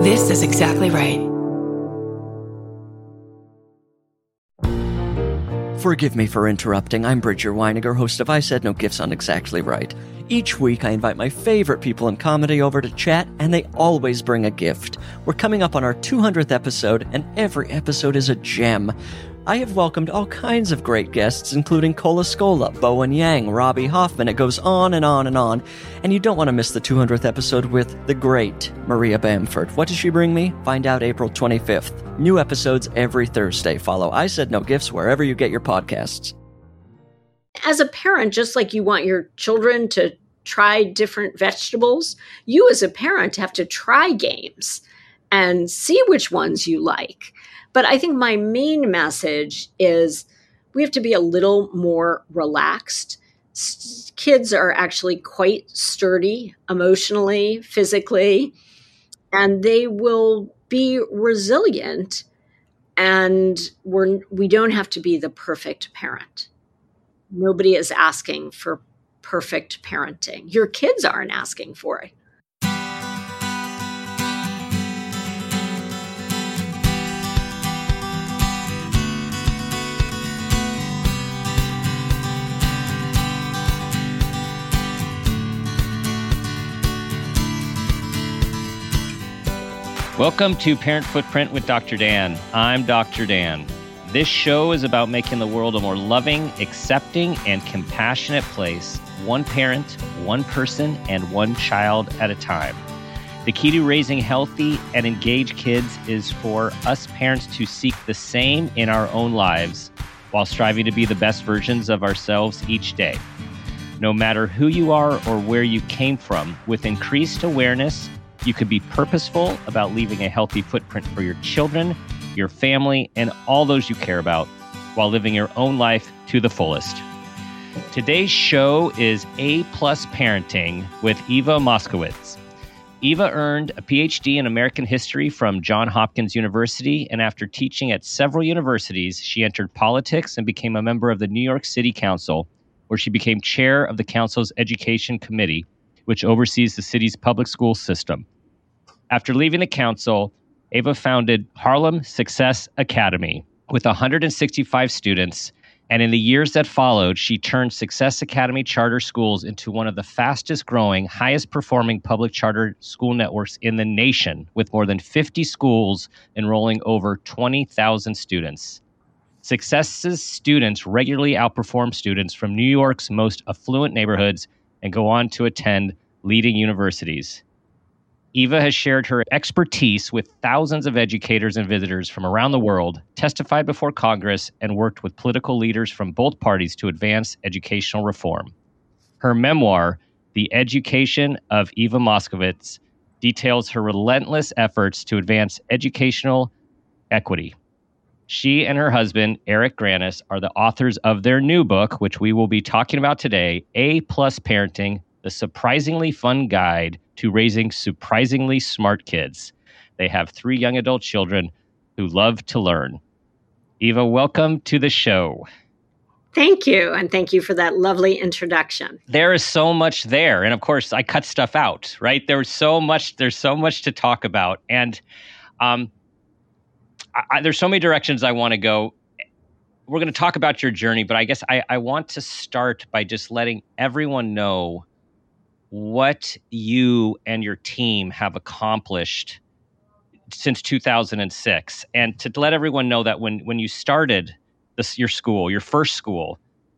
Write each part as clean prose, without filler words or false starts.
This is exactly right. Forgive me for interrupting. I'm Bridger Weiniger, host of I Said No Gifts on Exactly Right. Each week, I invite my favorite people in comedy over to chat, and they always bring a gift. We're coming up on our 200th episode, and every episode is a gem. I have welcomed all kinds of great guests, including Cola Scola, Bowen Yang, Robbie Hoffman. It goes on and on and on. And you don't want to miss the 200th episode with the great Maria Bamford. What does she bring me? Find out April 25th. New episodes every Thursday. Follow I Said No Gifts wherever you get your podcasts. As a parent, just like you want your children to try different vegetables, you as a parent have to try games and see which ones you like. But I think my main message is we have to be a little more relaxed. Kids are actually quite sturdy emotionally, physically, and they will be resilient. And we don't have to be the perfect parent. Nobody is asking for perfect parenting. Your kids aren't asking for it. Welcome to Parent Footprint with Dr. Dan. I'm Dr. Dan. This show is about making the world a more loving, accepting, and compassionate place, one parent, one person, and one child at a time. The key to raising healthy and engaged kids is for us parents to seek the same in our own lives while striving to be the best versions of ourselves each day. No matter who you are or where you came from, with increased awareness, you could be purposeful about leaving a healthy footprint for your children, your family, and all those you care about while living your own life to the fullest. Today's show is A+ Parenting with Eva Moskowitz. Eva earned a PhD in American history from Johns Hopkins University, and after teaching at several universities, she entered politics and became a member of the New York City Council, where she became chair of the council's education committee, which oversees the city's public school system. After leaving the council, Eva founded Harlem Success Academy with 165 students, and in the years that followed, she turned Success Academy charter schools into one of the fastest growing, highest performing public charter school networks in the nation, with more than 50 schools enrolling over 20,000 students. Success's students regularly outperform students from New York's most affluent neighborhoods and go on to attend leading universities. Eva has shared her expertise with thousands of educators and visitors from around the world, testified before Congress, and worked with political leaders from both parties to advance educational reform. Her memoir, The Education of Eva Moskowitz, details her relentless efforts to advance educational equity. She and her husband, Eric Granis, are the authors of their new book, which we will be talking about today, A+ Parenting, the surprisingly fun guide to raising surprisingly smart kids. They have 3 young adult children who love to learn. Eva, welcome to the show. Thank you. And thank you for that lovely introduction. There is so much there. And of course, I cut stuff out, right? There's so much to talk about. And there's so many directions I want to go. We're going to talk about your journey, but I guess I want to start by just letting everyone know what you and your team have accomplished since 2006. And to let everyone know that when you started your school, your first school,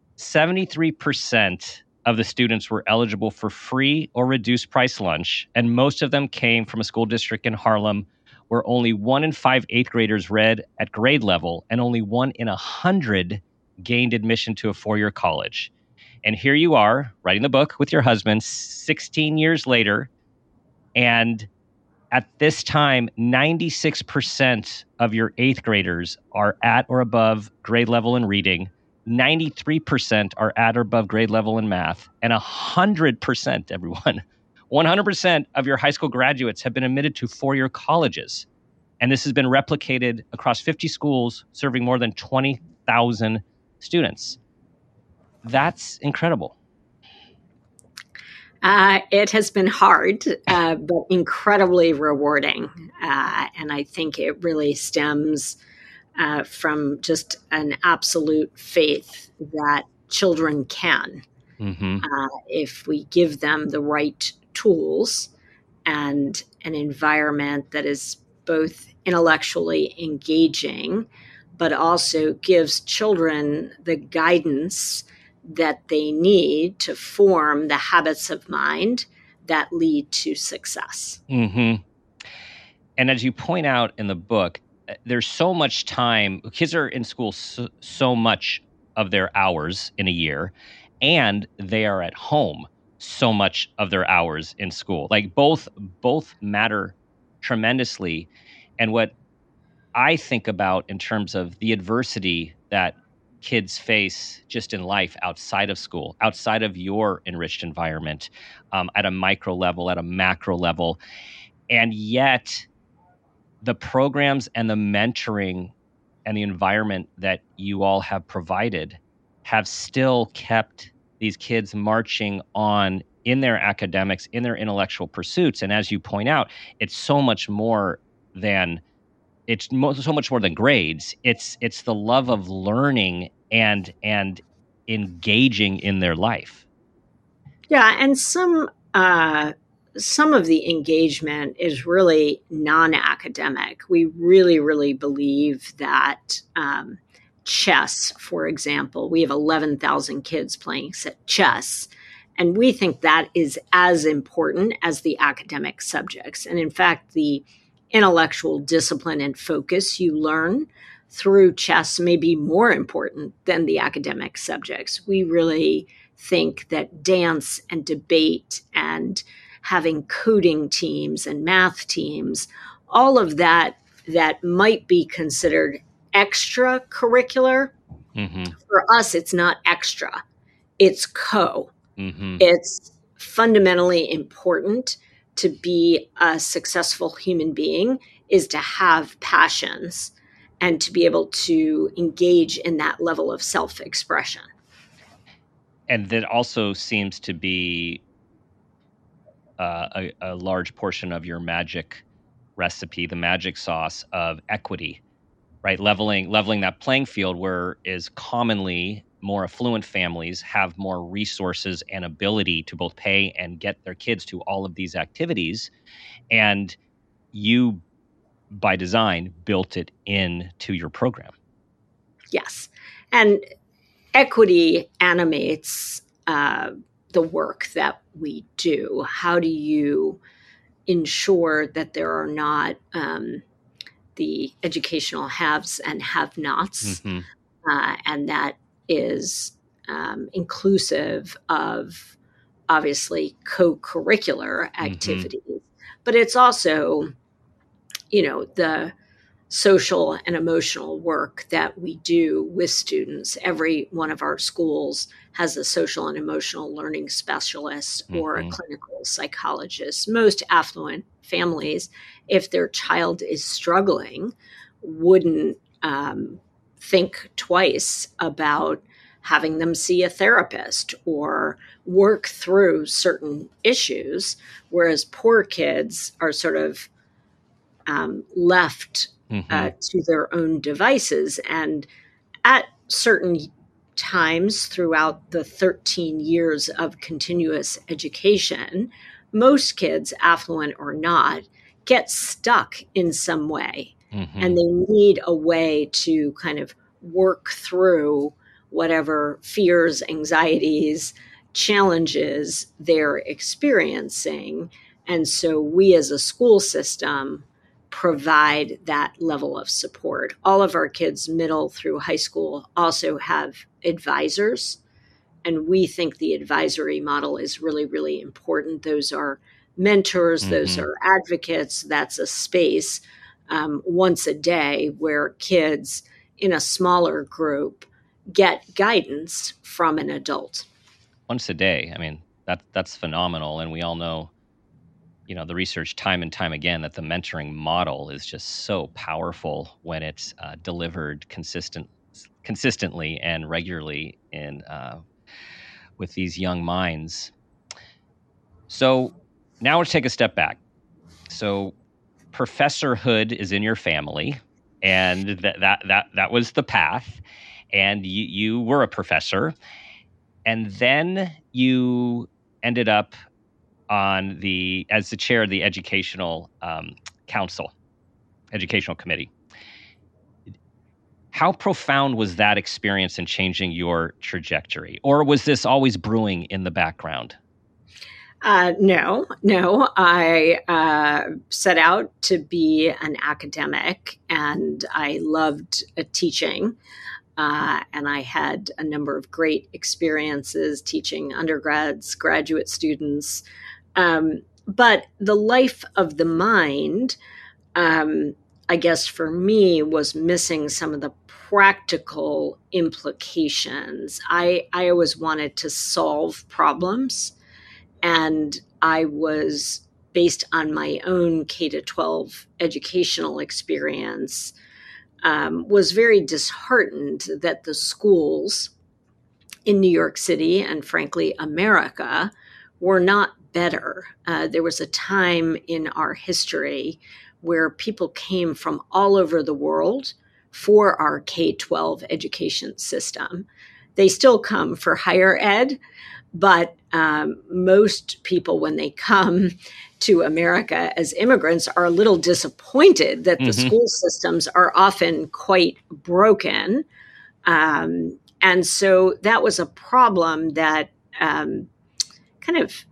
73% of the students were eligible for free or reduced price lunch. And most of them came from a school district in Harlem where only 1 in 5 8th graders read at grade level and only 1 in 100 gained admission to a 4-year college. And here you are writing the book with your husband 16 years later. And at this time, 96% of your 8th graders are at or above grade level in reading. 93% are at or above grade level in math. And 100%, everyone, 100% of your high school graduates have been admitted to 4-year colleges. And this has been replicated across 50 schools, serving more than 20,000 students. That's incredible. It has been hard, but incredibly rewarding. And I think it really stems from just an absolute faith that children can, if we give them the right tools and an environment that is both intellectually engaging, but also gives children the guidance that they need to form the habits of mind that lead to success. And as you point out in the book, there's so much time. Kids are in school so much of their hours in a year, and they are at home so much of their hours in school. Like both matter tremendously. And what I think about in terms of the adversity that kids face just in life outside of school, outside of your enriched environment, at a micro level, at a macro level. And yet the programs and the mentoring and the environment that you all have provided have still kept these kids marching on in their academics, in their intellectual pursuits. And as you point out, it's so much more than so much more than grades. It's the love of learning and engaging in their life. Yeah, and some of the engagement is really non-academic. We really, really believe that chess, for example, we have 11,000 kids playing chess, and we think that is as important as the academic subjects. And in fact, the intellectual discipline and focus you learn through chess may be more important than the academic subjects. We really think that dance and debate and having coding teams and math teams, all of that might be considered extracurricular. For us, it's not extra, it's co. It's fundamentally important to be a successful human being is to have passions and to be able to engage in that level of self-expression. And that also seems to be a large portion of your magic recipe, the magic sauce of equity, right? Leveling that playing field, where is commonly more affluent families have more resources and ability to both pay and get their kids to all of these activities. And you, by design, built it into your program. Yes. And equity animates the work that we do. How do you ensure that there are not the educational haves and have-nots, and that is inclusive of obviously co-curricular activities, but it's also, the social and emotional work that we do with students. Every one of our schools has a social and emotional learning specialist or a clinical psychologist. Most affluent families, if their child is struggling, wouldn't think twice about having them see a therapist or work through certain issues, whereas poor kids are sort of left to their own devices. And at certain times throughout the 13 years of continuous education, most kids, affluent or not, get stuck in some way. And they need a way to kind of work through whatever fears, anxieties, challenges they're experiencing. And so we as a school system provide that level of support. All of our kids, middle through high school, also have advisors. And we think the advisory model is really, really important. Those are mentors, those are advocates. That's a space once a day where kids in a smaller group get guidance from an adult. Once a day. I mean, that's phenomenal. And we all know, the research time and time again that the mentoring model is just so powerful when it's delivered consistently and regularly with these young minds. So now let's take a step back. So professorhood is in your family, and that was the path, and you were a professor, and then you ended up as the chair of the educational educational committee. How profound was that experience in changing your trajectory, or was this always brewing in the background? No. I set out to be an academic, and I loved teaching. And I had a number of great experiences teaching undergrads, graduate students. But the life of the mind, I guess for me, was missing some of the practical implications. I always wanted to solve problems. And I was, based on my own K-12 educational experience, was very disheartened that the schools in New York City and, frankly, America were not better. There was a time in our history where people came from all over the world for our K-12 education system. They still come for higher ed, but most people, when they come to America as immigrants, are a little disappointed that the school systems are often quite broken. And so that was a problem that kind of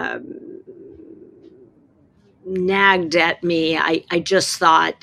nagged at me. I just thought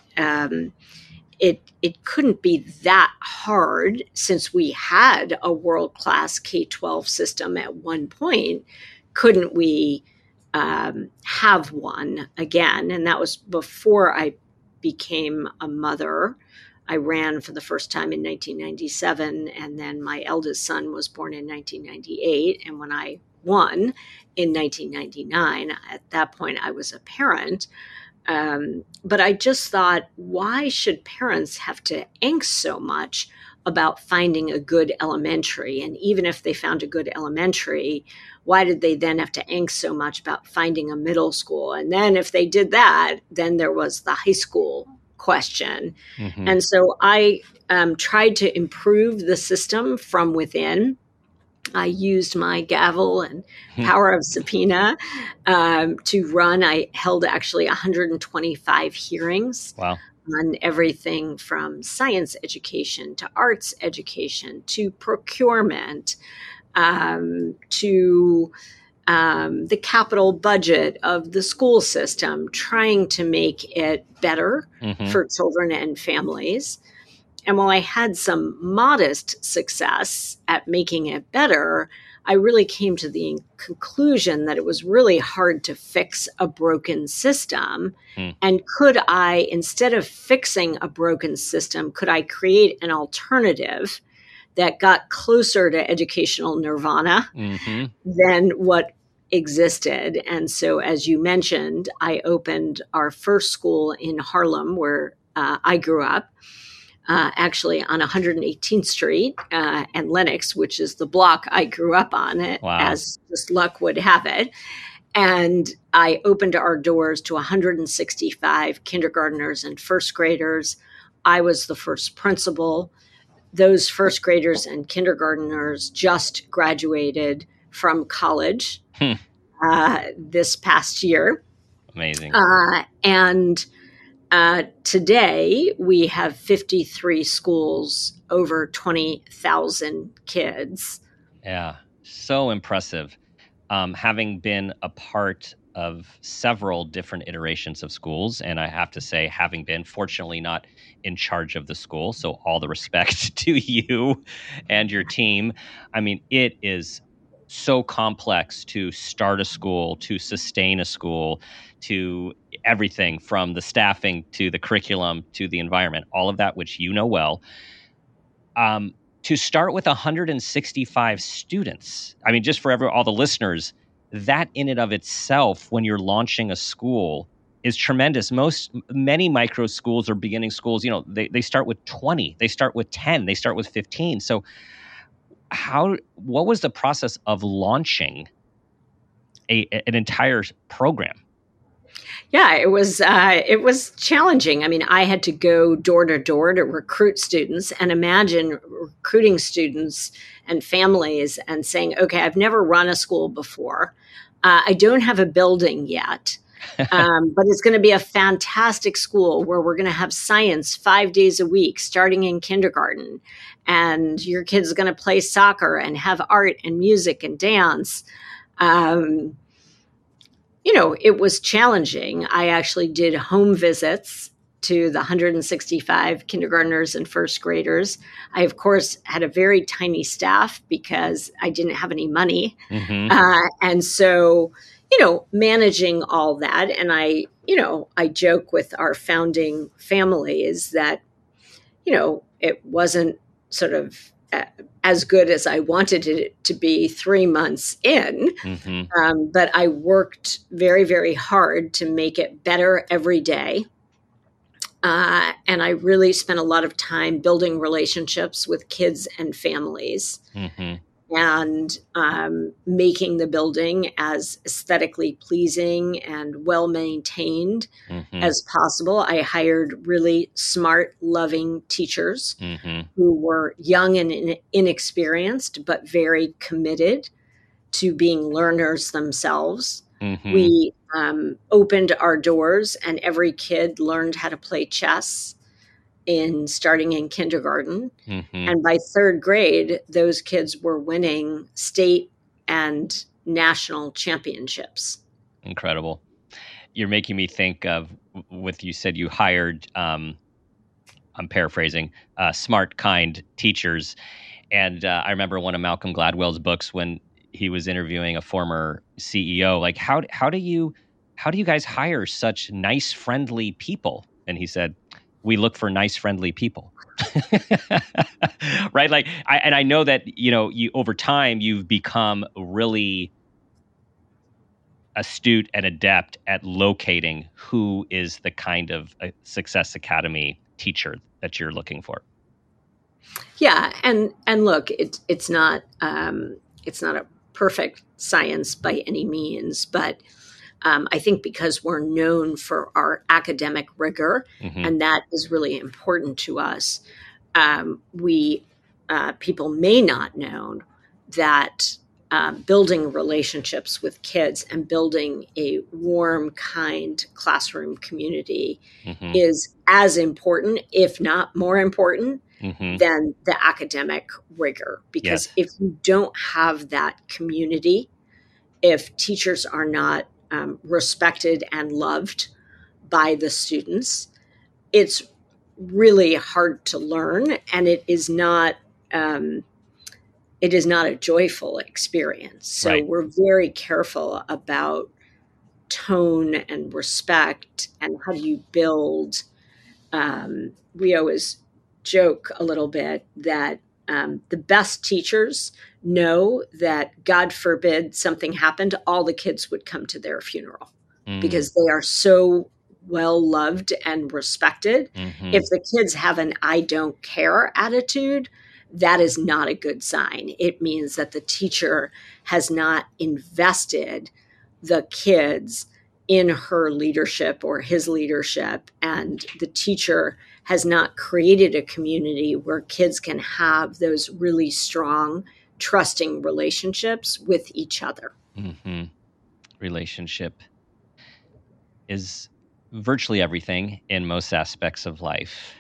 it couldn't be that hard, since we had a world-class K-12 system at one point. Couldn't we have one again? And that was before I became a mother. I ran for the first time in 1997, and then my eldest son was born in 1998. And when I won in 1999, at that point I was a parent. But I just thought, why should parents have to angst so much about finding a good elementary? And even if they found a good elementary, why did they then have to angst so much about finding a middle school? And then if they did that, then there was the high school question. Mm-hmm. And so I tried to improve the system from within. I used my gavel and power of subpoena to run. I held actually 125 hearings. Wow. On everything from science education to arts education to procurement to the capital budget of the school system, trying to make it better for children and families. And while I had some modest success at making it better, I really came to the conclusion that it was really hard to fix a broken system. And could I, instead of fixing a broken system, could I create an alternative that got closer to educational nirvana than what existed? And so, as you mentioned, I opened our first school in Harlem, where I grew up. Actually on 118th Street and Lenox, which is the block I grew up on, as just luck would have it. And I opened our doors to 165 kindergartners and first graders. I was the first principal. Those first graders and kindergartners just graduated from college this past year. Amazing. And today, we have 53 schools, over 20,000 kids. Yeah, so impressive. Having been a part of several different iterations of schools, and I have to say, having been fortunately not in charge of the school, so all the respect to you and your team. I mean, it is so complex to start a school, to sustain a school, to everything from the staffing to the curriculum to the environment, all of that, which you know well. To start with 165 students, I mean, just for all the listeners, that in and of itself, when you're launching a school, is tremendous. Many micro schools or beginning schools, they start with 20, they start with 10, they start with 15. So what was the process of launching an entire program. Yeah, it was challenging. I mean, I had to go door to door to recruit students, and imagine recruiting students and families and saying, okay, I've never run a school before. I don't have a building yet, but it's going to be a fantastic school where we're going to have science 5 days a week, starting in kindergarten. And your kid's going to play soccer and have art and music and dance. It was challenging. I actually did home visits to the 165 kindergartners and first graders. I, of course, had a very tiny staff because I didn't have any money. Mm-hmm. And so, managing all that. And I joke with our founding families that, it wasn't sort of as good as I wanted it to be 3 months in. Mm-hmm. But I worked very, very hard to make it better every day. And I really spent a lot of time building relationships with kids and families, Mm-hmm. and making the building as aesthetically pleasing and well-maintained Mm-hmm. as possible. I hired really smart, loving teachers Mm-hmm. who were young and inexperienced, but very committed to being learners themselves. Mm-hmm. We opened our doors, and every kid learned how to play chess starting in kindergarten. Mm-hmm. And by third grade, those kids were winning state and national championships. Incredible. You're making me think of you said you hired, I'm paraphrasing, smart, kind teachers. And I remember one of Malcolm Gladwell's books when he was interviewing a former CEO, like, how do you guys hire such nice, friendly people? And he said, we look for nice, friendly people. Right? Like, I know that, you over time, you've become really astute and adept at locating who is the kind of a Success Academy teacher that you're looking for. Yeah. And look, it's not a perfect science by any means, but I think because we're known for our academic rigor, Mm-hmm. and that is really important to us, people may not know that building relationships with kids and building a warm, kind classroom community Mm-hmm. is as important, if not more important, Mm-hmm. than the academic rigor. Because Yes. if you don't have that community, if teachers are not respected and loved by the students, it's really hard to learn, and it is not a joyful experience. So Right. we're very careful about tone and respect, and how do you build. We always joke a little bit that the best teachers know that, God forbid something happened, all the kids would come to their funeral because they are so well loved and respected. Mm-hmm. If the kids have an I don't care attitude, that is not a good sign. It means that the teacher has not invested the kids in her leadership or his leadership, and the teacher has not created a community where kids can have those really strong, trusting relationships with each other. Mm-hmm. Relationship is virtually everything in most aspects of life.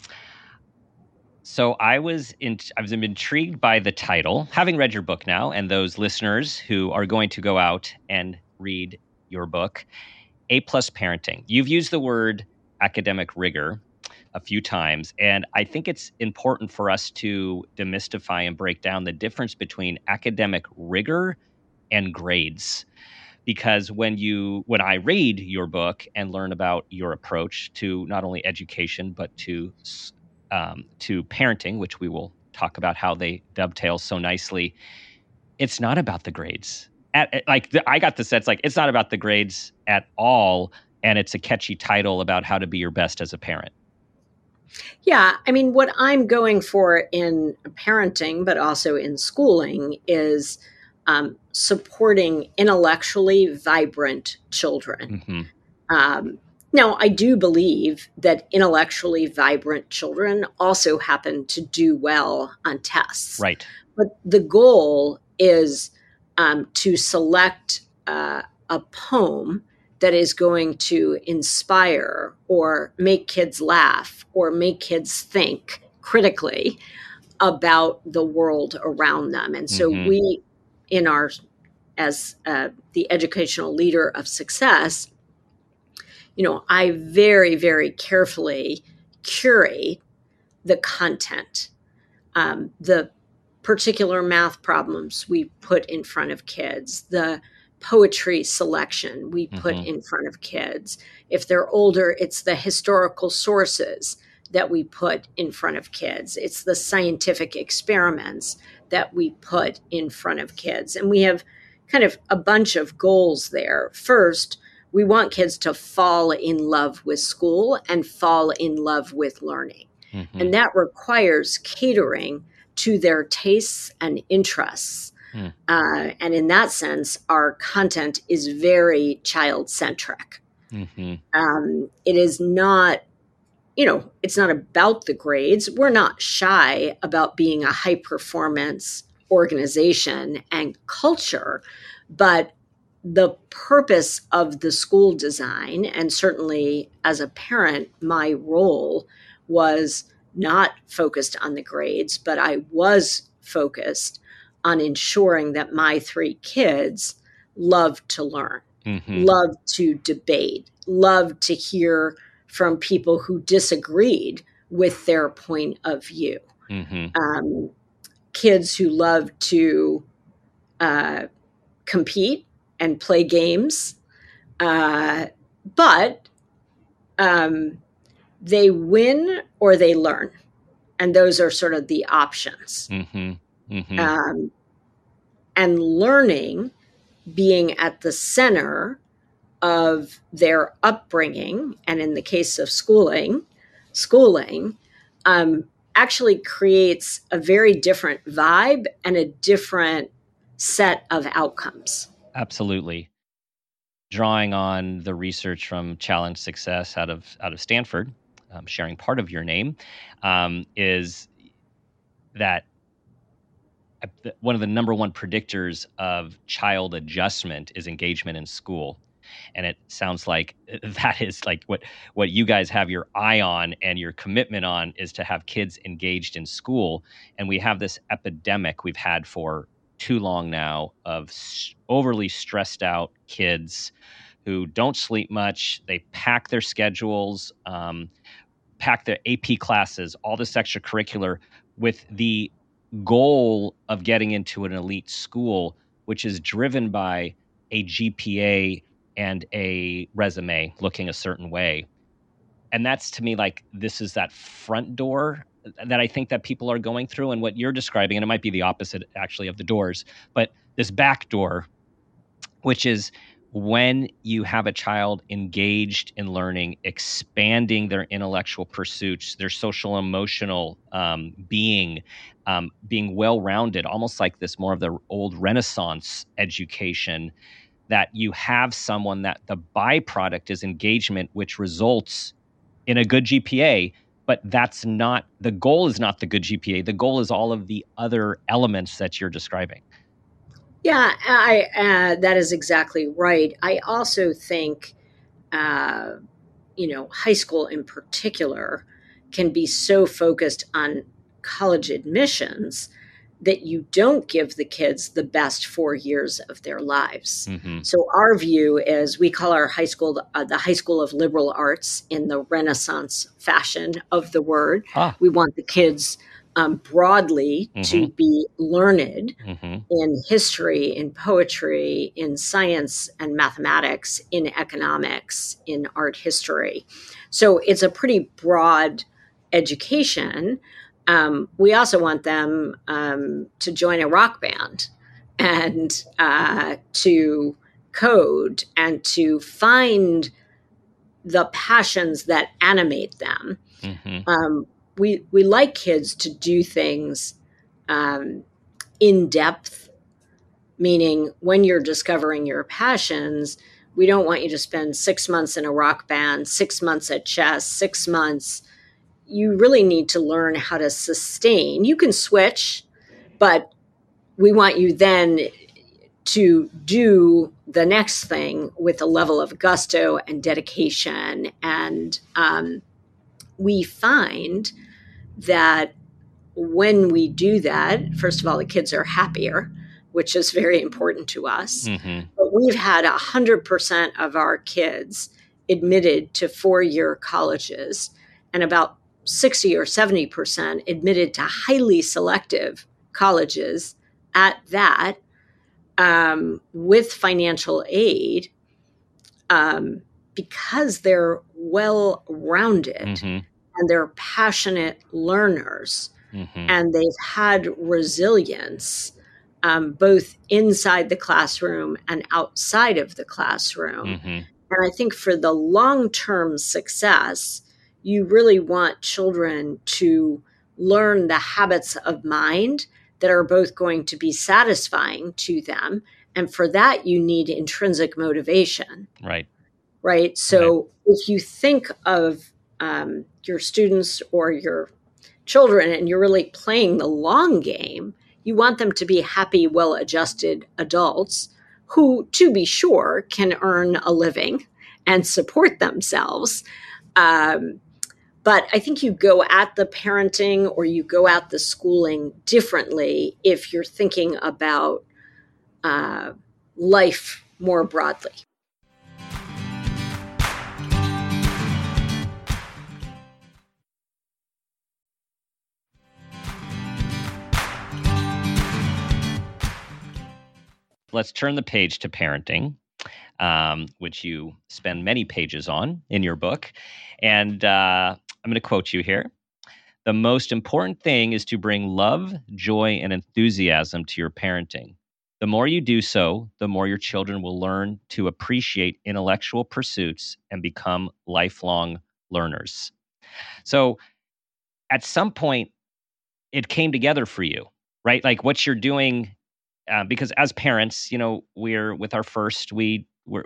So I'm intrigued by the title, having read your book now, and those listeners who are going to go out and read your book, A+ Parenting. You've used the word academic rigor a few times, and I think it's important for us to demystify and break down the difference between academic rigor and grades. Because when I read your book and learn about your approach to not only education but to parenting, which we will talk about how they dovetail so nicely, it's not about the grades. I got the sense like it's not about the grades at all, and it's a catchy title about how to be your best as a parent. Yeah, I mean, what I'm going for in parenting, but also in schooling, is supporting intellectually vibrant children. Mm-hmm. Now, I do believe that intellectually vibrant children also happen to do well on tests. Right. But the goal is to select a poem that is going to inspire or make kids laugh or make kids think critically about the world around them. And so we, as the educational leader of success, I very, very carefully curate the content, the particular math problems we put in front of kids, the poetry selection we put in front of kids. If they're older, it's the historical sources that we put in front of kids. It's the scientific experiments that we put in front of kids. And we have kind of a bunch of goals there. First, we want kids to fall in love with school and fall in love with learning. And that requires catering to their tastes and interests. And in that sense, our content is very child-centric. It is not, it's not about the grades. We're not shy about being a high-performance organization and culture, but the purpose of the school design, and certainly as a parent, my role was not focused on the grades, but I was focused on ensuring that my 3 kids loved to learn, loved to debate, loved to hear from people who disagreed with their point of view. Kids who love to compete and play games, but they win or they learn. And those are sort of the options. And learning being at the center of their upbringing, and in the case of schooling, actually creates a very different vibe and a different set of outcomes. Absolutely. Drawing on the research from Challenge Success out of Stanford, sharing part of your name, is that one of the number one predictors of child adjustment is engagement in school. And it sounds like that is like what you guys have your eye on and your commitment on is to have kids engaged in school. And we have this epidemic we've had for too long now of overly stressed out kids who don't sleep much. They pack their schedules, pack their AP classes, all this extracurricular with the goal of getting into an elite school, which is driven by a GPA and a resume looking a certain way. And that's, to me, like, this is that front door that I think that people are going through. And what you're describing, and it might be the opposite actually of the doors, but this back door, which is when you have a child engaged in learning, expanding their intellectual pursuits, their social emotional being well-rounded, almost like this more of the old Renaissance education, that you have someone that the byproduct is engagement, which results in a good GPA, but that's not, the goal is not the good GPA. The goal is all of the other elements that you're describing. Yeah, that is exactly right. I also think, high school in particular can be so focused on college admissions that you don't give the kids the best 4 years of their lives. So our view is, we call our high school the High School of Liberal Arts in the Renaissance fashion of the word. We want the kids broadly to be learned in history, in poetry, in science and mathematics, in economics, in art history. So it's a pretty broad education. We also want them to join a rock band and to code and to find the passions that animate them. We like kids to do things in depth, meaning when you're discovering your passions, we don't want you to spend 6 months in a rock band, 6 months at chess, 6 months. You really need to learn how to sustain. You can switch, but we want you then to do the next thing with a level of gusto and dedication. And we find that when we do that, first of all, the kids are happier, which is very important to us. Mm-hmm. But we've had 100% of our kids admitted to 4-year colleges, and about 60 or 70% admitted to highly selective colleges at that, with financial aid, because they're well-rounded Mm-hmm. and they're passionate learners, Mm-hmm. and they've had resilience, both inside the classroom and outside of the classroom. Mm-hmm. And I think for the long-term success, you really want children to learn the habits of mind that are both going to be satisfying to them. And for that, you need intrinsic motivation. Right. Right. So if you think of your students or your children and you're really playing the long game, you want them to be happy, well-adjusted adults who, to be sure, can earn a living and support themselves. But I think you go at the parenting or you go at the schooling differently if you're thinking about life more broadly. Let's turn the page to parenting, which you spend many pages on in your book. And I'm going to quote you here. The most important thing is to bring love, joy, and enthusiasm to your parenting. The more you do so, the more your children will learn to appreciate intellectual pursuits and become lifelong learners. So at some point, it came together for you, right? Like what you're doing, because as parents, we're with our first, we're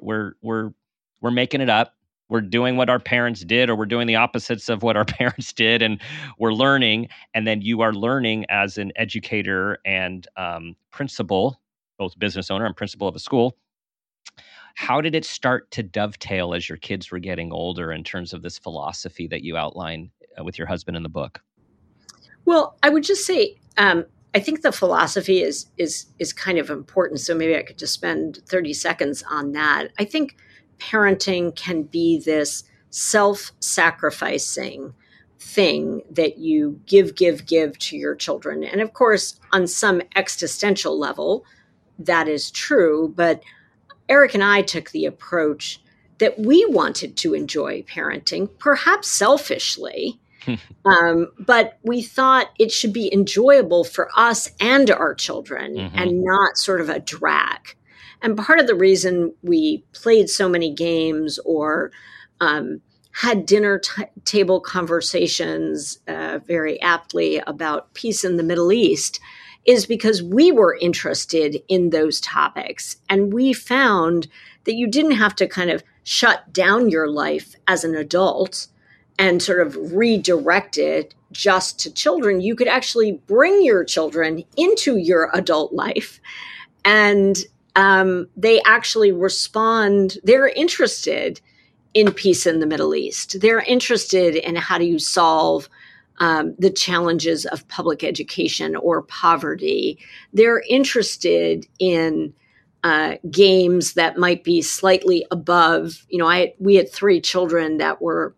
making it up. We're doing what our parents did, or we're doing the opposites of what our parents did, and we're learning. And then you are learning as an educator and principal, both business owner and principal of a school. How did it start to dovetail as your kids were getting older in terms of this philosophy that you outline with your husband in the book? Well, I would just say, I think the philosophy is kind of important. So maybe I could just spend 30 seconds on that. I think parenting can be this self-sacrificing thing that you give to your children. And of course, on some existential level, that is true. But Eric and I took the approach that we wanted to enjoy parenting, perhaps selfishly, but we thought it should be enjoyable for us and our children, Mm-hmm. and not sort of a drag. And part of the reason we played so many games or had dinner table conversations very aptly about peace in the Middle East is because we were interested in those topics. And we found that you didn't have to kind of shut down your life as an adult and sort of redirect it just to children. You could actually bring your children into your adult life, and they actually respond. They're interested in peace in the Middle East. They're interested in how do you solve the challenges of public education or poverty. They're interested in games that might be slightly above. We had 3 children that were,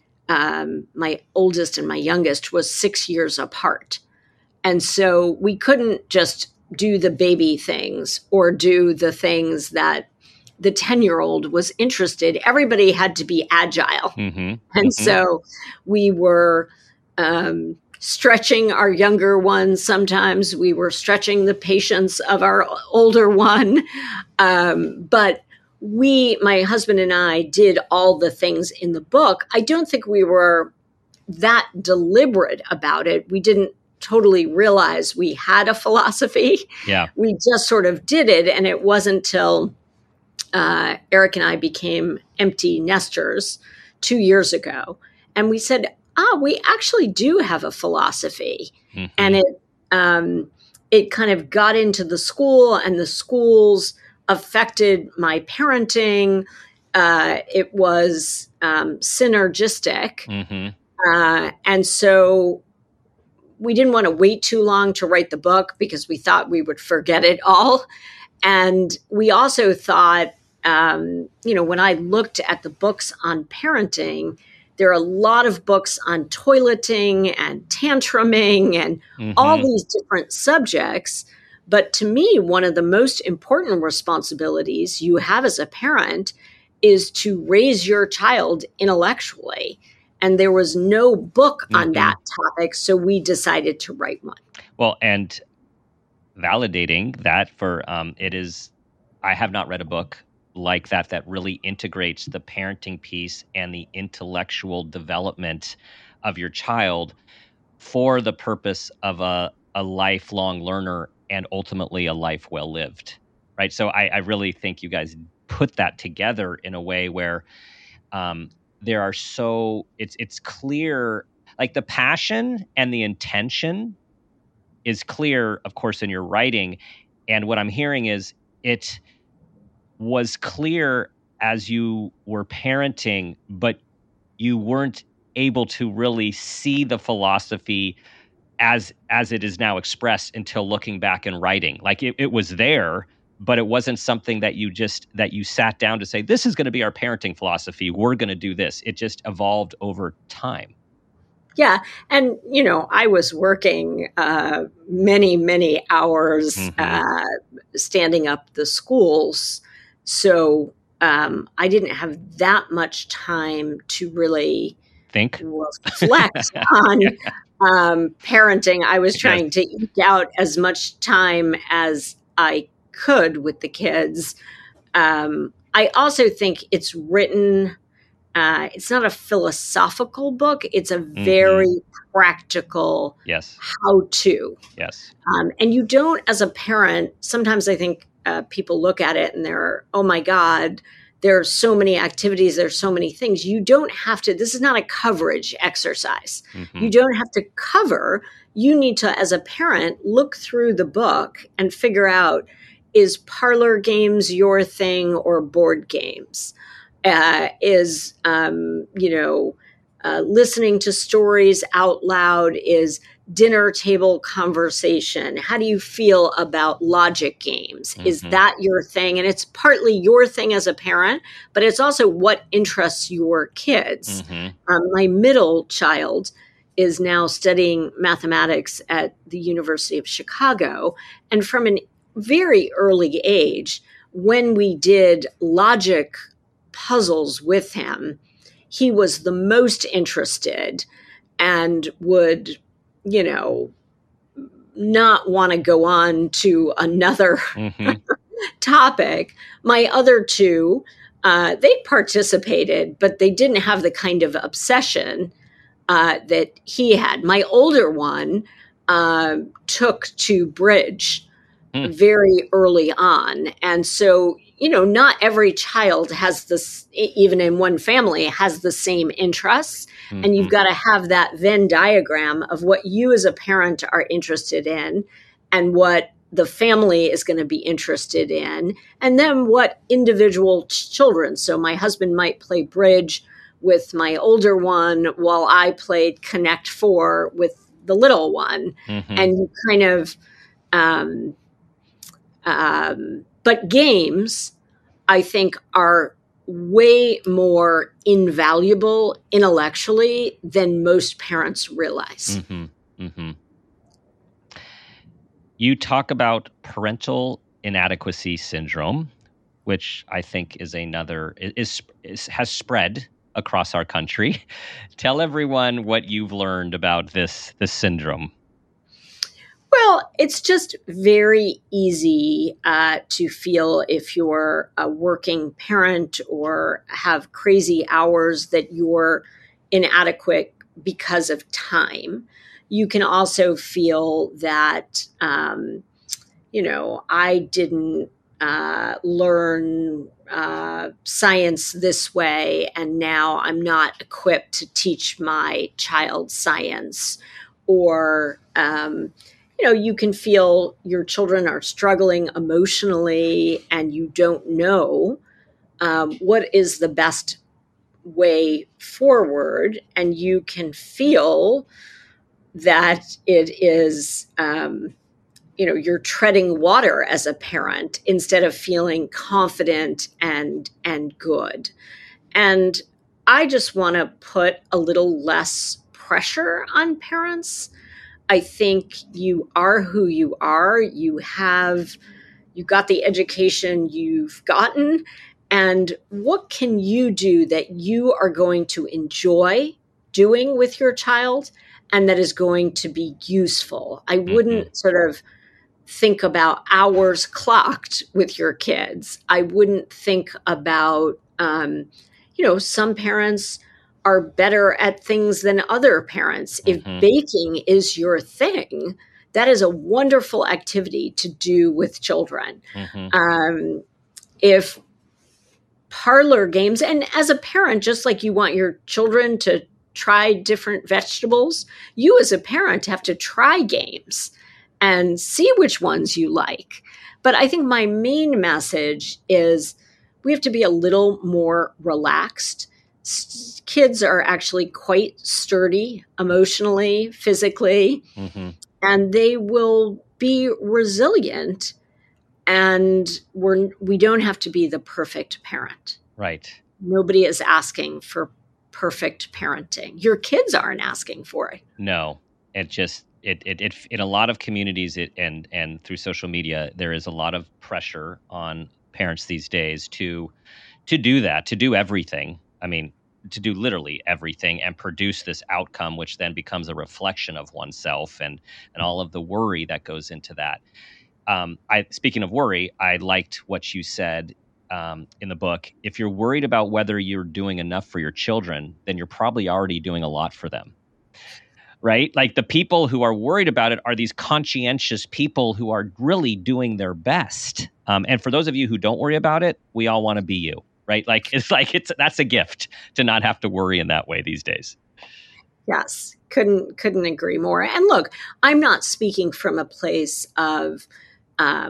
my oldest and my youngest was 6 years apart. And so we couldn't just do the baby things or do the things that the 10-year-old was interested. Everybody had to be agile. Mm-hmm. And so we were stretching our younger ones. Sometimes we were stretching the patience of our older one. But my husband and I did all the things in the book. I don't think we were that deliberate about it. We didn't totally realize we had a philosophy. Yeah. We just sort of did it. And it wasn't till Eric and I became empty nesters 2 years ago. And we said, we actually do have a philosophy. Mm-hmm. And it kind of got into the school, and the schools affected my parenting. It was synergistic. Mm-hmm. And so we didn't want to wait too long to write the book because we thought we would forget it all. And we also thought, when I looked at the books on parenting, there are a lot of books on toileting and tantruming and all these different subjects. But to me, one of the most important responsibilities you have as a parent is to raise your child intellectually. And there was no book on that topic, so we decided to write one. Well, and validating that for I have not read a book like that really integrates the parenting piece and the intellectual development of your child for the purpose of a lifelong learner and ultimately a life well lived, right? So I really think you guys put that together in a way where there are it's clear, like the passion and the intention is clear, of course, in your writing. And what I'm hearing is it was clear as you were parenting, but you weren't able to really see the philosophy as it is now expressed until looking back and writing. Like it was there, but it wasn't something that you sat down to say, this is going to be our parenting philosophy. We're going to do this. It just evolved over time. Yeah. And, I was working many, many hours standing up the schools. So I didn't have that much time to really reflect on parenting. I was trying to eke out as much time as I could with the kids. I also think it's written, it's not a philosophical book. It's a very practical how-to. Yes. And you don't, as a parent, sometimes I think people look at it and they're, oh my God, there are so many activities, there's so many things. You don't have to, this is not a coverage exercise. You don't have to cover. You need to, as a parent, look through the book and figure out, is parlor games your thing or board games? Listening to stories out loud, is dinner table conversation? How do you feel about logic games? Is that your thing? And it's partly your thing as a parent, but it's also what interests your kids. My middle child is now studying mathematics at the University of Chicago. And from an very early age, when we did logic puzzles with him, he was the most interested and would, not want to go on to another topic. My other two, they participated, but they didn't have the kind of obsession that he had. My older one took to bridge very early on. And so, not every child has this, even in one family, has the same interests. And you've got to have that Venn diagram of what you as a parent are interested in and what the family is going to be interested in, and then what individual children. So my husband might play bridge with my older one while I played Connect Four with the little one. And you kind of, but games, I think, are way more invaluable intellectually than most parents realize. You talk about parental inadequacy syndrome, which I think is has spread across our country. Tell everyone what you've learned about this syndrome. Well, it's just very easy to feel, if you're a working parent or have crazy hours, that you're inadequate because of time. you can also feel that, I didn't learn science this way, and now I'm not equipped to teach my child science. Or, you can feel your children are struggling emotionally and you don't know what is the best way forward. And you can feel that it is, you're treading water as a parent instead of feeling confident and good. And I just want to put a little less pressure on parents. I think you are who you are. You got the education you've gotten. And what can you do that you are going to enjoy doing with your child and that is going to be useful? I wouldn't sort of think about hours clocked with your kids. I wouldn't think about, some parents are better at things than other parents. If baking is your thing, that is a wonderful activity to do with children. If parlor games, and as a parent, just like you want your children to try different vegetables, you as a parent have to try games and see which ones you like. But I think my main message is we have to be a little more relaxed. Kids are actually quite sturdy emotionally, physically, and they will be resilient. And we don't have to be the perfect parent. Right. Nobody is asking for perfect parenting. Your kids aren't asking for it. No, it just it in a lot of communities and through social media, there is a lot of pressure on parents these days to do that, to do everything. I mean, to do literally everything and produce this outcome, which then becomes a reflection of oneself and all of the worry that goes into that. Speaking of worry, I liked what you said in the book. If you're worried about whether you're doing enough for your children, then you're probably already doing a lot for them. Right? Like the people who are worried about it are these conscientious people who are really doing their best. And for those of you who don't worry about it, we all want to be you, right? That's a gift to not have to worry in that way these days. Yes, couldn't agree more. And look, I'm not speaking from a place of, I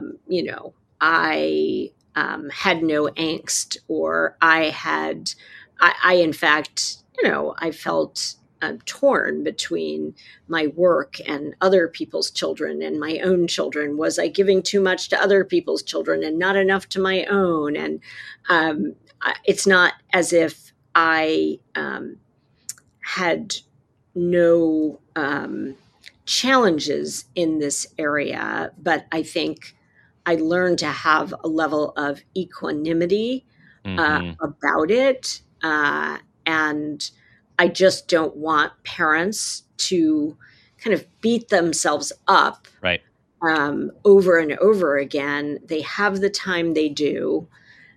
had no angst, or I in fact, I felt torn between my work and other people's children and my own children. Was I giving too much to other people's children and not enough to my own? And it's not as if I had no challenges in this area, but I think I learned to have a level of equanimity about it. And I just don't want parents to kind of beat themselves up right. Over and over again. They have the time they do.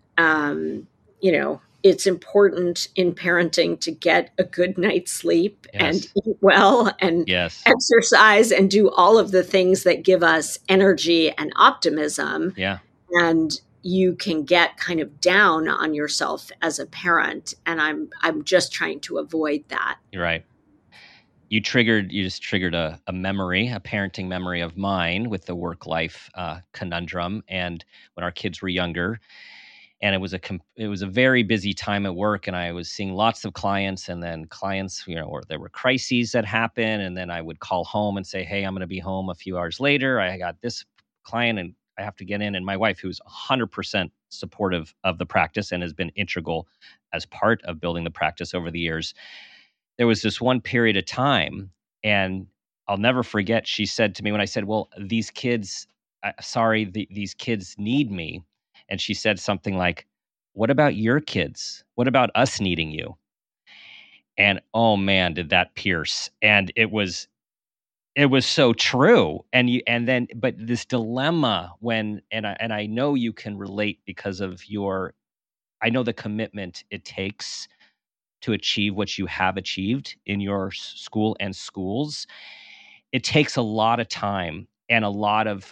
It's important in parenting to get a good night's sleep and eat well and exercise and do all of the things that give us energy and optimism. Yeah. And you can get kind of down on yourself as a parent. And I'm just trying to avoid that. You're right. You just triggered a memory, a parenting memory of mine with the work-life conundrum. And when our kids were younger, and it was a very busy time at work, and I was seeing lots of clients, and then clients, or there were crises that happen, and then I would call home and say, hey, I'm going to be home a few hours later. I got this client and I have to get in. And my wife, who's 100% supportive of the practice and has been integral as part of building the practice over the years, there was this one period of time, and I'll never forget, she said to me when I said, well, these kids, these kids need me. And she said something like, what about your kids? What about us needing you? And oh man, did that pierce. And it was so true. But this dilemma and I know you can relate because of I know the commitment it takes to achieve what you have achieved in your school and schools. it takes a lot of time and a lot of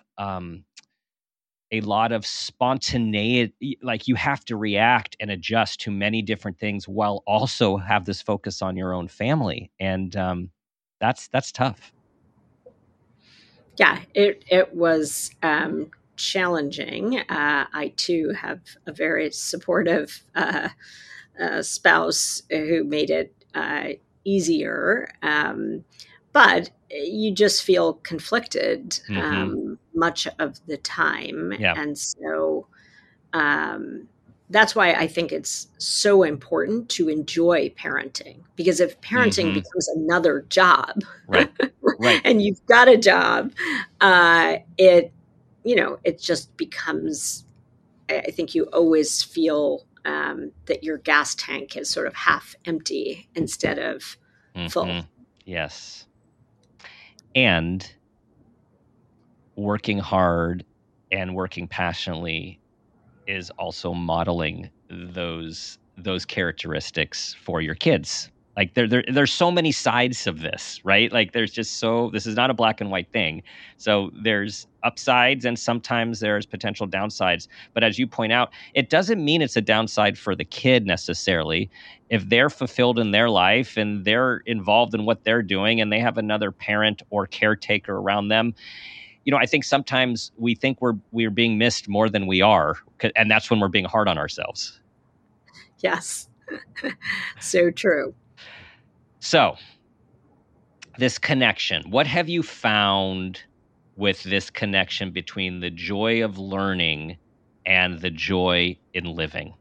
spontaneity. Like, you have to react and adjust to many different things while also have this focus on your own family. And that's tough. Yeah, it was challenging. I too have a very supportive spouse who made it easier, but you just feel conflicted much of the time, and so that's why I think it's so important to enjoy parenting, because if parenting becomes another job, right. and you've got a job, it just becomes, I think you always feel that your gas tank is sort of half empty instead of full. Yes. And working hard and working passionately is also modeling those characteristics for your kids. Like, there's so many sides of this, right? Like, this is not a black and white thing. So there's upsides and sometimes there's potential downsides. But as you point out, it doesn't mean it's a downside for the kid necessarily. If they're fulfilled in their life and they're involved in what they're doing and they have another parent or caretaker around them, I think sometimes we think we're being missed more than we are. And that's when we're being hard on ourselves. Yes. So true. So, this connection, what have you found with this connection between the joy of learning and the joy in living?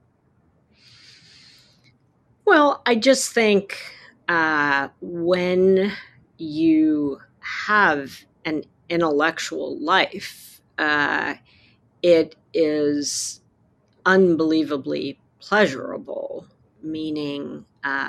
Well, I just think when you have an intellectual life, it is unbelievably pleasurable, meaning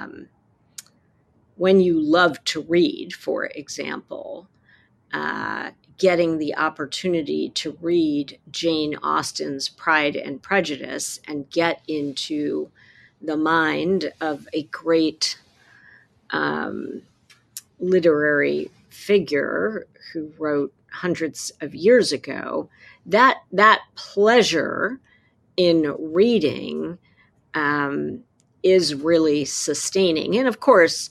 when you love to read, for example, getting the opportunity to read Jane Austen's Pride and Prejudice and get into the mind of a great literary figure who wrote hundreds of years ago, that pleasure in reading is really sustaining. And of course,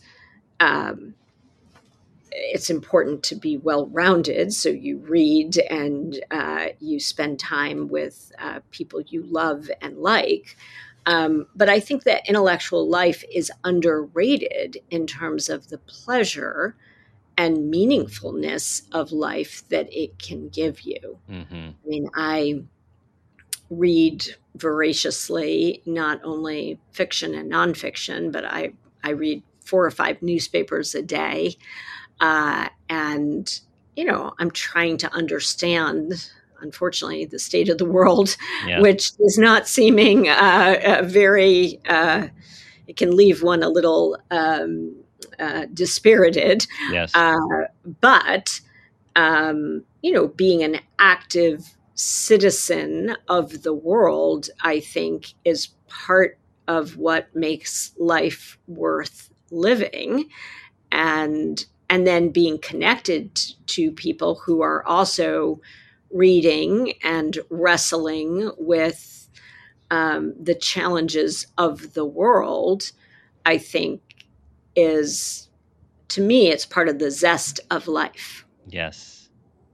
it's important to be well-rounded. So you read and you spend time with people you love and like. But I think that intellectual life is underrated in terms of the pleasure and meaningfulness of life that it can give you. I mean, I read voraciously, not only fiction and nonfiction, but I read 4 or 5 newspapers a day. And, I'm trying to understand, unfortunately, the state of the world, which is not seeming very, it can leave one a little dispirited. Yes. But, being an active citizen of the world, I think, is part of what makes life worth living. And then being connected to people who are also reading and wrestling with the challenges of the world, I think is, to me, it's part of the zest of life. Yes.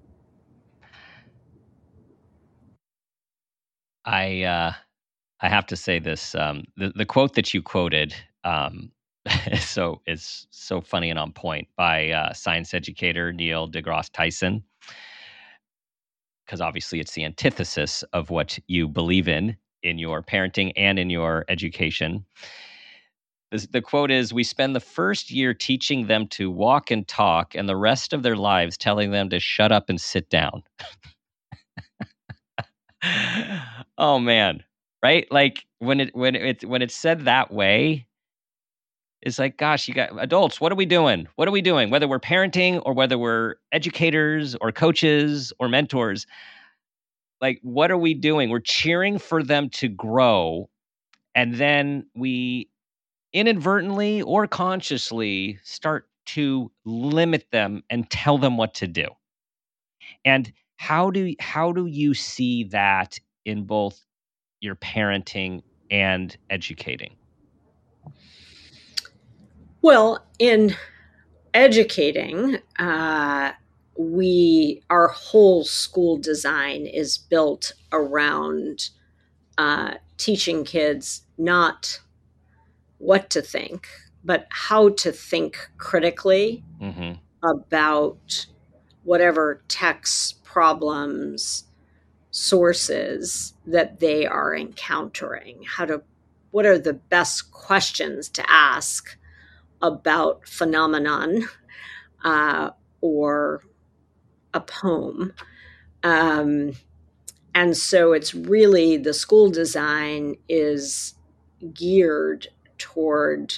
I have to say this, the quote that you quoted, is so funny and on point, by science educator Neil deGrasse Tyson, because obviously it's the antithesis of what you believe in your parenting and in your education. The quote is, "We spend the first year teaching them to walk and talk, and the rest of their lives telling them to shut up and sit down." Oh man, right? Like, when it's said that way, it's like, gosh, you got adults. What are we doing? What are we doing? Whether we're parenting or whether we're educators or coaches or mentors, like, what are we doing? We're cheering for them to grow, and then we inadvertently or consciously start to limit them and tell them what to do. And how do you see that in both your parenting and educating? Well, in educating, our whole school design is built around teaching kids not what to think, but how to think critically about whatever texts, problems, sources that they are encountering. What are the best questions to ask about phenomenon or a poem. And so it's really, the school design is geared toward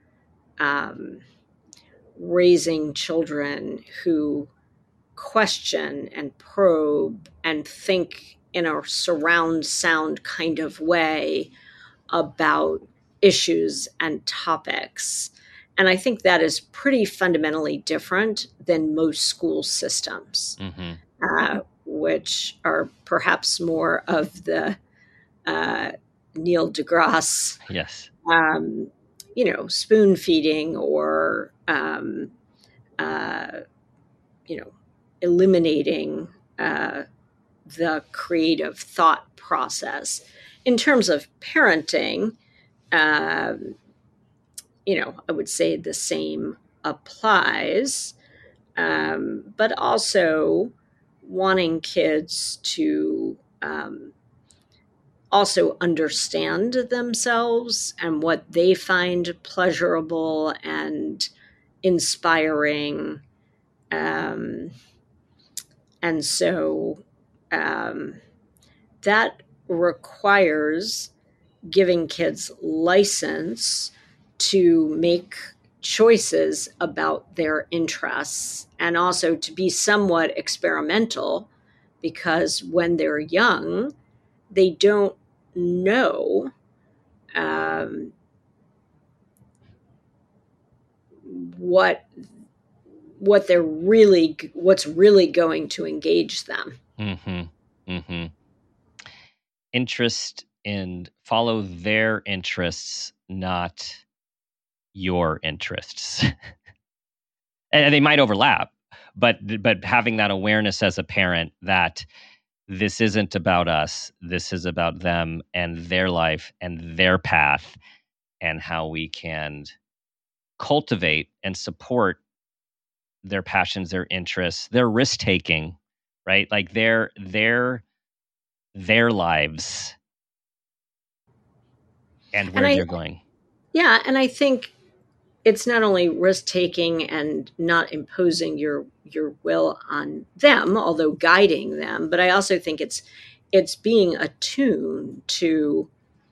raising children who question and probe and think in a surround sound kind of way about issues and topics. And I think that is pretty fundamentally different than most school systems, which are perhaps more of the Neil deGrasse, spoon feeding or, eliminating the creative thought process. In terms of parenting, I would say the same applies, but also wanting kids to also understand themselves and what they find pleasurable and inspiring. And so that requires giving kids license to make choices about their interests and also to be somewhat experimental, because when they're young, they don't know what's really going to engage them. Interest in follow their interests, not your interests. And they might overlap, but having that awareness as a parent that this isn't about us, this is about them and their life and their path, and how we can cultivate and support their passions, their interests, their risk-taking, right? Like their lives and where they're going. Yeah, and I think it's not only risk-taking and not imposing your will on them, although guiding them, but I also think it's being attuned to,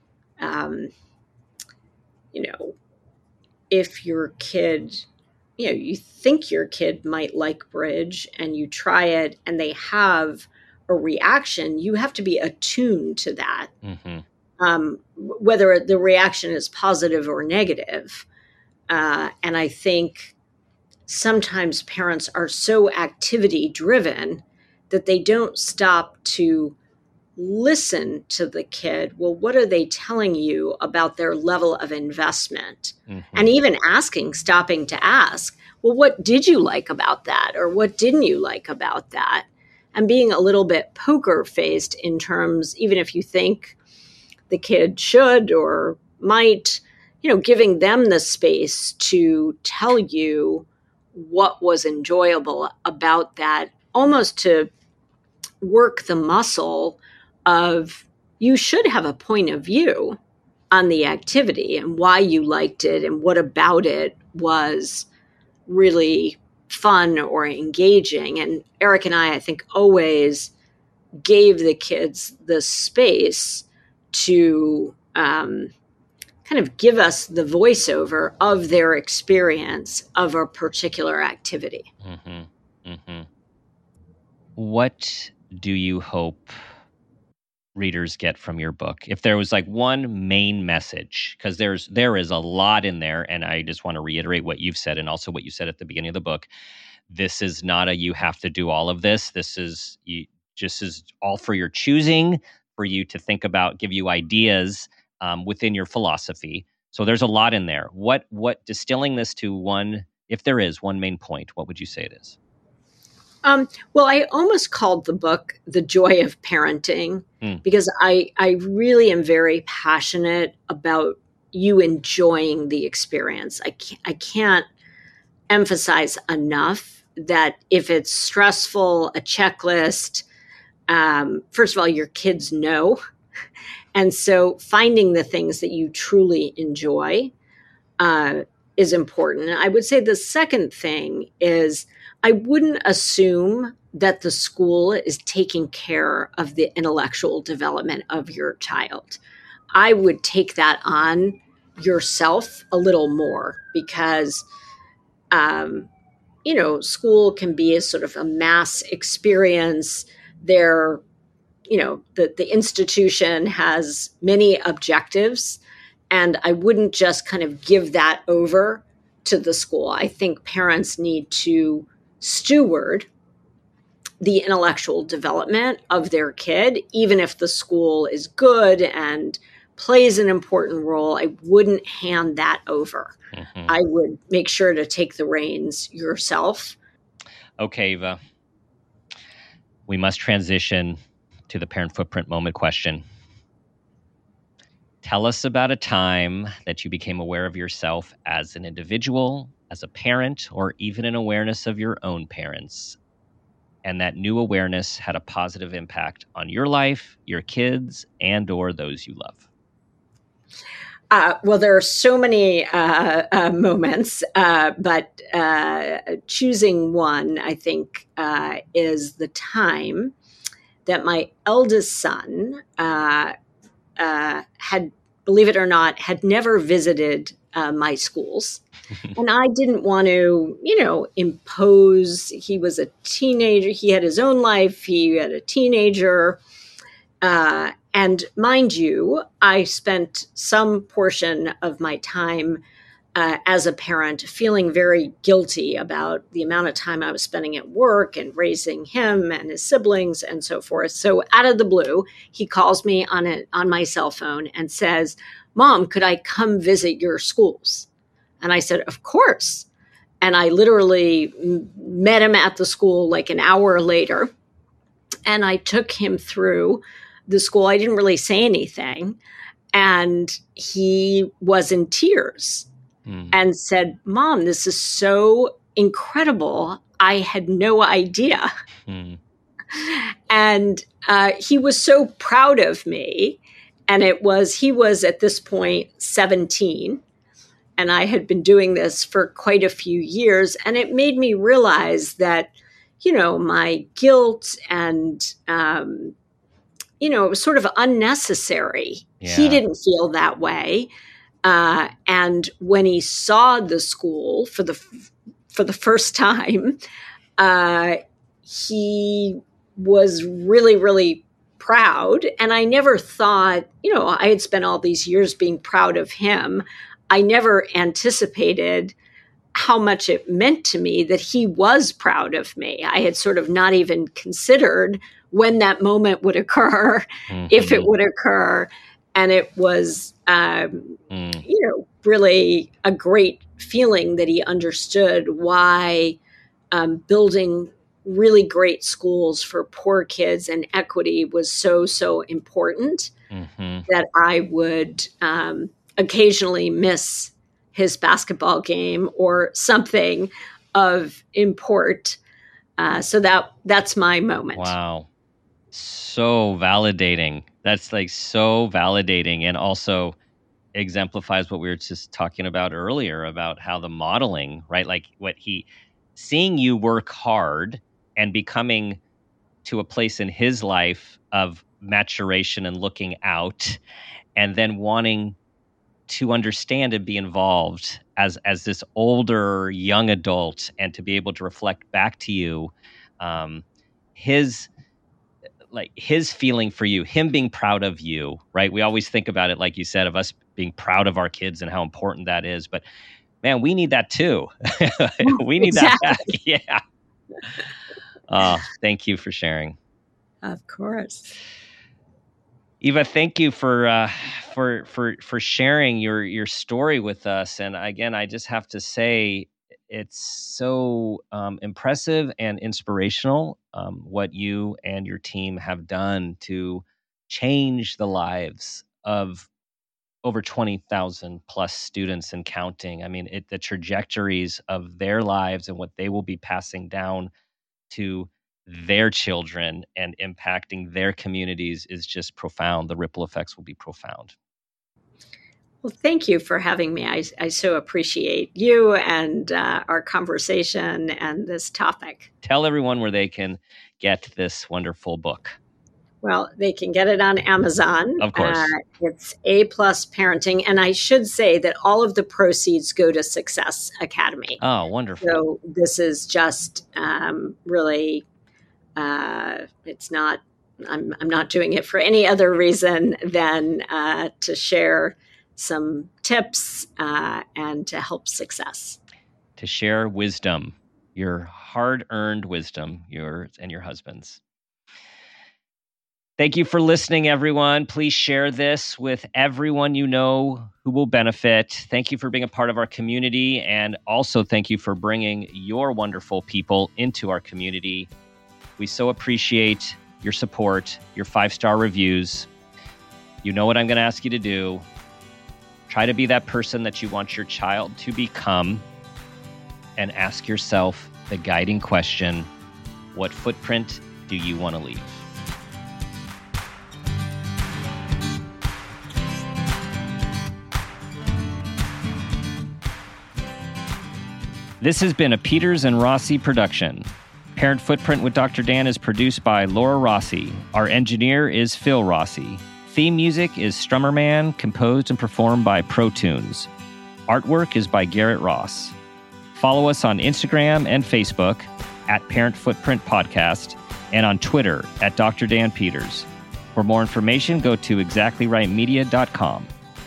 if your kid, you think your kid might like bridge and you try it and they have a reaction, you have to be attuned to that, whether the reaction is positive or negative. And I think sometimes parents are so activity driven that they don't stop to listen to the kid. Well, what are they telling you about their level of investment? And even stopping to ask, well, what did you like about that? Or what didn't you like about that? And being a little bit poker faced in terms, even if you think the kid should or might, giving them the space to tell you what was enjoyable about that, almost to work the muscle of, you should have a point of view on the activity and why you liked it and what about it was really fun or engaging. And Eric and I think, always gave the kids the space to kind of give us the voiceover of their experience of a particular activity. What do you hope readers get from your book? If there was like one main message, because there is a lot in there, and I just want to reiterate what you've said and also what you said at the beginning of the book. This is not a you have to do all of this. This is just is all for your choosing, for you to think about, give you ideas within your philosophy. So there's a lot in there. What distilling this to one, if there is one main point, what would you say it is? Well, I almost called the book The Joy of Parenting because I really am very passionate about you enjoying the experience. I can't emphasize enough that if it's stressful, a checklist, first of all, your kids know. And so finding the things that you truly enjoy is important. I would say the second thing is I wouldn't assume that the school is taking care of the intellectual development of your child. I would take that on yourself a little more because, school can be a sort of a mass experience. The institution has many objectives, and I wouldn't just kind of give that over to the school. I think parents need to steward the intellectual development of their kid, even if the school is good and plays an important role. I wouldn't hand that over. I would make sure to take the reins yourself. Okay, Eva. We must transition to the parent footprint moment question. Tell us about a time that you became aware of yourself as an individual, as a parent, or even an awareness of your own parents, and that new awareness had a positive impact on your life, your kids, and or those you love. Well, there are so many moments, but choosing one, I think, is the time that my eldest son had, believe it or not, had never visited my schools. And I didn't want to, impose. He was a teenager. He had his own life. He had a teenager. And mind you, I spent some portion of my time as a parent feeling very guilty about the amount of time I was spending at work and raising him and his siblings and so forth. So out of the blue, he calls me on my cell phone and says, "Mom, could I come visit your schools?" And I said, "Of course." And I literally met him at the school like an hour later. And I took him through the school. I didn't really say anything. And he was in tears and said, "Mom, this is so incredible. I had no idea." And he was so proud of me. And he was at this point 17. And I had been doing this for quite a few years. And it made me realize that, my guilt and, it was sort of unnecessary. Yeah. He didn't feel that way. And when he saw the school for the first time, he was really, really proud. And I never thought, I had spent all these years being proud of him. I never anticipated how much it meant to me that he was proud of me. I had sort of not even considered when that moment would occur, if it would occur. And it was, really a great feeling that he understood why building really great schools for poor kids and equity was so, so important that I would occasionally miss his basketball game or something of import. So that's my moment. Wow. So validating. That's like so validating, and also exemplifies what we were just talking about earlier about how the modeling, right? Like seeing you work hard and becoming to a place in his life of maturation and looking out, and then wanting to understand and be involved as this older young adult, and to be able to reflect back to you his like his feeling for you, him being proud of you, right? We always think about it, like you said, of us being proud of our kids and how important that is. But man, we need that too. We need that back. Yeah. Thank you for sharing. Of course. Eva, thank you for sharing your story with us. And again, I just have to say, it's so impressive and inspirational what you and your team have done to change the lives of over 20,000 plus students and counting. I mean, the trajectories of their lives and what they will be passing down to their children and impacting their communities is just profound. The ripple effects will be profound. Well, thank you for having me. I so appreciate you and our conversation and this topic. Tell everyone where they can get this wonderful book. Well, they can get it on Amazon. Of course. It's A+ Parenting. And I should say that all of the proceeds go to Success Academy. Oh, wonderful. So this is just really, it's not, I'm not doing it for any other reason than to share some tips and to help success. To share wisdom, your hard-earned wisdom, yours and your husband's. Thank you for listening, everyone. Please share this with everyone you know who will benefit. Thank you for being a part of our community. And also thank you for bringing your wonderful people into our community. We so appreciate your support, your 5-star reviews. You know what I'm going to ask you to do. Try to be that person that you want your child to become, and ask yourself the guiding question: what footprint do you want to leave? This has been a Peters and Rossi production. Parent Footprint with Dr. Dan is produced by Laura Rossi. Our engineer is Phil Rossi. Theme music is Strummerman, composed and performed by ProTunes. Artwork is by Garrett Ross. Follow us on Instagram and Facebook at Parent Footprint Podcast, and on Twitter at Dr. Dan Peters. For more information, go to exactlyrightmedia.com.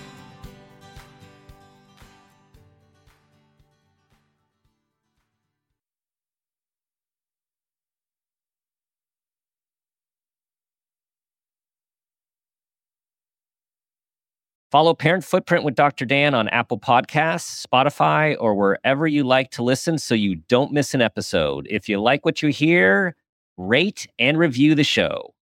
Follow Parent Footprint with Dr. Dan on Apple Podcasts, Spotify, or wherever you like to listen so you don't miss an episode. If you like what you hear, rate and review the show.